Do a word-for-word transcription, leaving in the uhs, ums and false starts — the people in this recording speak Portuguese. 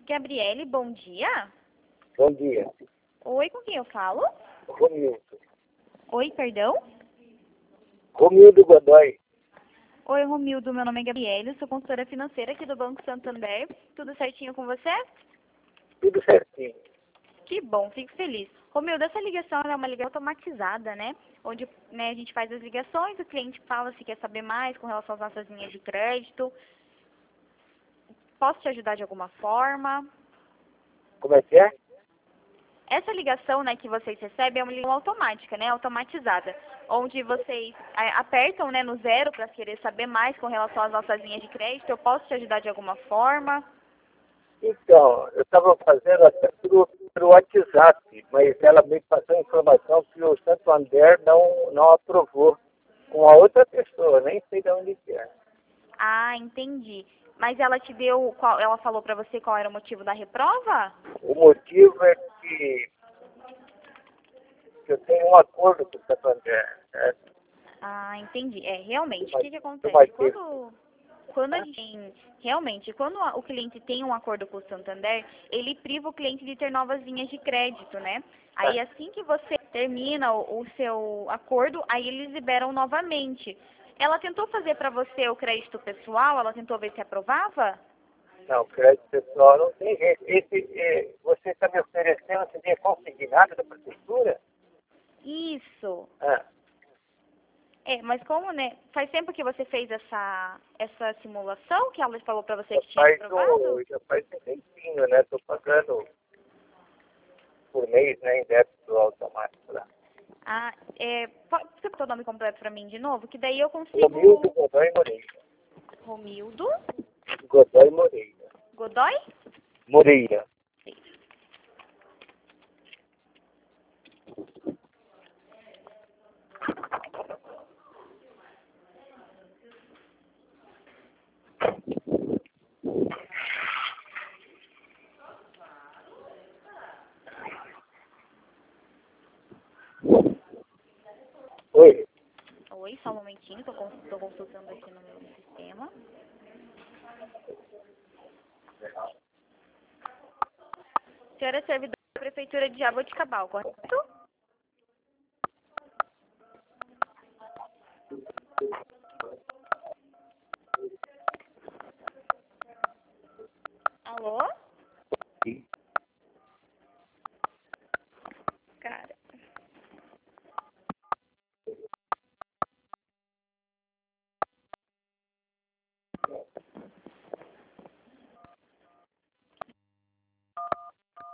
Gabriele, bom dia. Bom dia. Oi, com quem eu falo? Romildo. Oi, perdão? Romildo Godoy. Oi, Romildo, meu nome é Gabriele, sou consultora financeira aqui do Banco Santander. Tudo certinho com você? Tudo certinho. Que bom, fico feliz. Romildo, essa ligação é uma ligação automatizada, né? Onde né, a gente faz as ligações, o cliente fala se quer saber mais com relação às nossas linhas de crédito. Posso te ajudar de alguma forma? Como é que é? Essa ligação, né, que vocês recebem é uma ligação automática, né, automatizada, onde vocês é, apertam, né, no zero para querer saber mais com relação às nossas linhas de crédito. Eu posso te ajudar de alguma forma? Então, eu estava fazendo até pelo, pelo WhatsApp, mas ela me passou a informação que o Santander não, não aprovou com a outra pessoa, nem sei de onde que é. Ah, entendi. Mas ela te deu, qual, ela falou para você qual era o motivo da reprova? O motivo é que, que eu tenho um acordo com o Santander, certo? Ah, entendi. É, realmente, o Uma, que que uma acontece? dívida, Quando, quando a gente tem, realmente, quando a- o cliente tem um acordo com o Santander, ele priva o cliente de ter novas linhas de crédito, né? Aí, assim que você termina o, o seu acordo, aí eles liberam novamente. Ela tentou fazer para você o crédito pessoal? Ela tentou ver se aprovava? não, crédito pessoal não tem jeito. Esse, é, você está me oferecendo, você tem consignado da prefeitura? Isso. Ah. É, mas como, né? Faz tempo que você fez essa, essa simulação que ela falou pra você Já que tinha faz, aprovado? um, já faz um tempinho, né? Estou pagando por mês, né, em débito automático lá. Ah, é, po- você botou o nome completo pra mim de novo? Que daí eu Romildo consigo... Godoy Moreira. Romildo Godoy Moreira. Godoy? Moreira. Oi. Oi, só um momentinho, tô, cons- tô consultando aqui no meu sistema. Senhora é servidora da Prefeitura de Jaboticabal, correto? Alô?